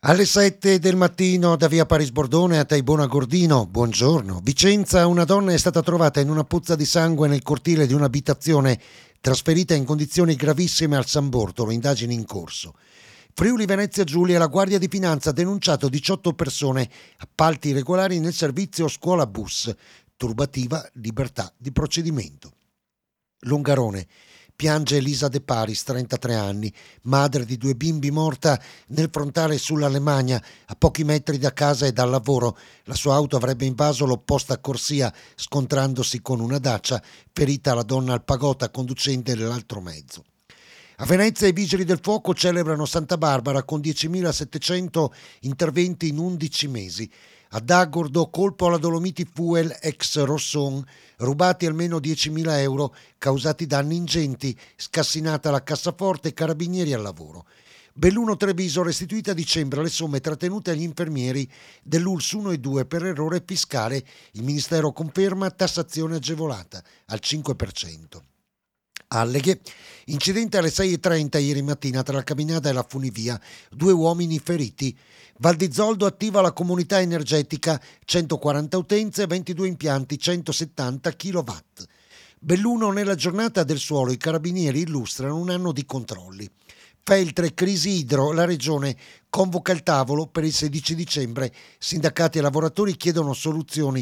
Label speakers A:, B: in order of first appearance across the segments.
A: Alle 7 del mattino da via Paris Bordone a Taibona Gordino, buongiorno. Vicenza, una donna è stata trovata in una puzza di sangue nel cortile di un'abitazione, trasferita in condizioni gravissime al San Bortolo, indagini in corso. Friuli Venezia Giulia, la Guardia di Finanza ha denunciato 18 persone, appalti irregolari nel servizio scuola bus, turbativa libertà di procedimento. Longarone. Piange Elisa De Paris, 33 anni, madre di 2 bimbi, morta nel frontale sulla Lemagna, a pochi metri da casa e dal lavoro. La sua auto avrebbe invaso l'opposta corsia, scontrandosi con una Dacia, ferita la donna Alpagota, conducente dell'altro mezzo. A Venezia i vigili del fuoco celebrano Santa Barbara con 10.700 interventi in 11 mesi. Ad Agordo, colpo alla Dolomiti Fuel ex Rosson, rubati almeno 10.000 euro, causati danni ingenti, scassinata la cassaforte, carabinieri al lavoro. Belluno Treviso, restituita a dicembre le somme trattenute agli infermieri dell'ULSS 1 e 2 per errore fiscale. Il Ministero conferma tassazione agevolata al 5%. Alleghe, incidente alle 6.30 ieri mattina tra la Caminata e la Funivia, 2 uomini feriti. Val di Zoldo attiva la comunità energetica, 140 utenze, 22 impianti, 170 kW. Belluno, nella giornata del suolo i carabinieri illustrano un anno di controlli. Feltre, crisi idro, la regione convoca il tavolo per il 16 dicembre, sindacati e lavoratori chiedono soluzioni,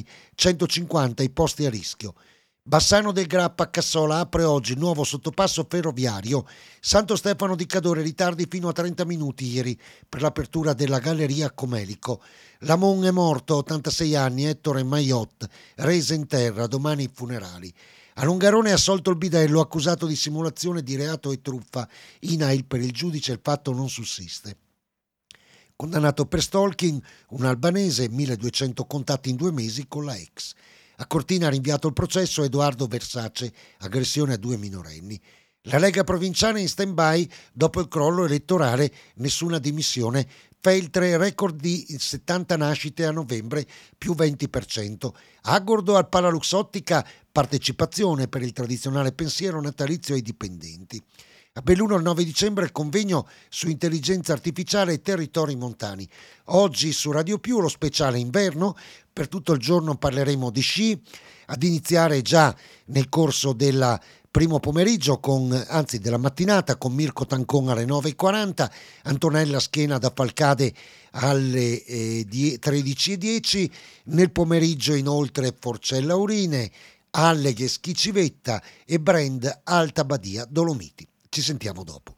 A: 150 i posti a rischio. Bassano del Grappa a Cassola apre oggi nuovo sottopasso ferroviario. Santo Stefano di Cadore ritardi fino a 30 minuti ieri per l'apertura della galleria Comelico. Lamon è morto, 86 anni, Ettore Maillot, rese in terra, domani i funerali. A Longarone è assolto il bidello accusato di simulazione di reato e truffa. INAIL, per il giudice il fatto non sussiste. Condannato per stalking, un albanese, 1200 contatti in 2 mesi con la ex. A Cortina ha rinviato il processo Edoardo Versace, aggressione a 2 minorenni. La Lega provinciale in stand-by dopo il crollo elettorale, nessuna dimissione. Feltre, record di 70 nascite a novembre, più 20%. Agordo al Palaluxottica, partecipazione per il tradizionale pensiero natalizio ai dipendenti. A Belluno il 9 dicembre il convegno su intelligenza artificiale e territori montani. Oggi su Radio Più lo speciale inverno, per tutto il giorno parleremo di sci, ad iniziare già nel corso del primo pomeriggio, della mattinata, con Mirko Tancon alle 9.40, Antonella Schiena da Falcade alle 13.10, nel pomeriggio inoltre Forcella Urine, Alleghe Schicivetta e Brand Alta Badia Dolomiti. Ci sentiamo dopo.